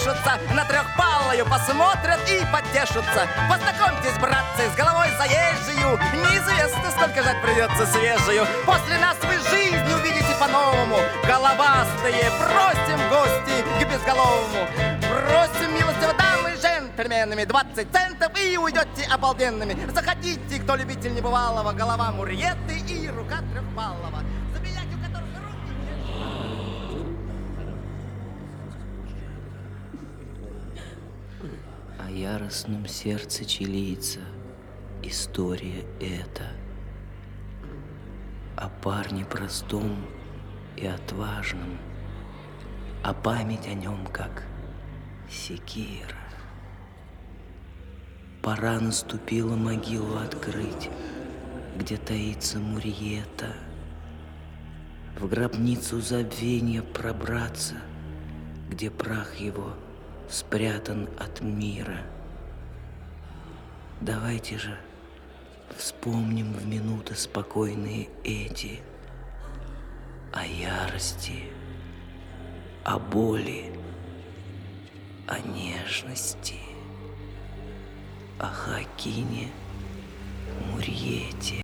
потешутся, на трехпалую посмотрят и потешутся. Познакомьтесь, братцы, с головой заезжую, неизвестно, сколько жать придется свежую. После нас вы жизнь увидите по-новому. Головастые, просим в гости к безголовому. Просим, милостиво дамы и джентльменами, 20 центов и уйдете обалденными. Заходите, кто любитель небывалого, голова Мурьеты и рука трехпалого. Забиять у которых руки нет. О яростном сердце чилийца история эта. О парне простом и отважном, а память о нем как секира. Пора наступила могилу открыть, где таится Мурьета, в гробницу забвения пробраться, где прах его спрятан от мира. Давайте же вспомним в минуты спокойные эти о ярости, о боли, о нежности, о Хоакине Мурьете.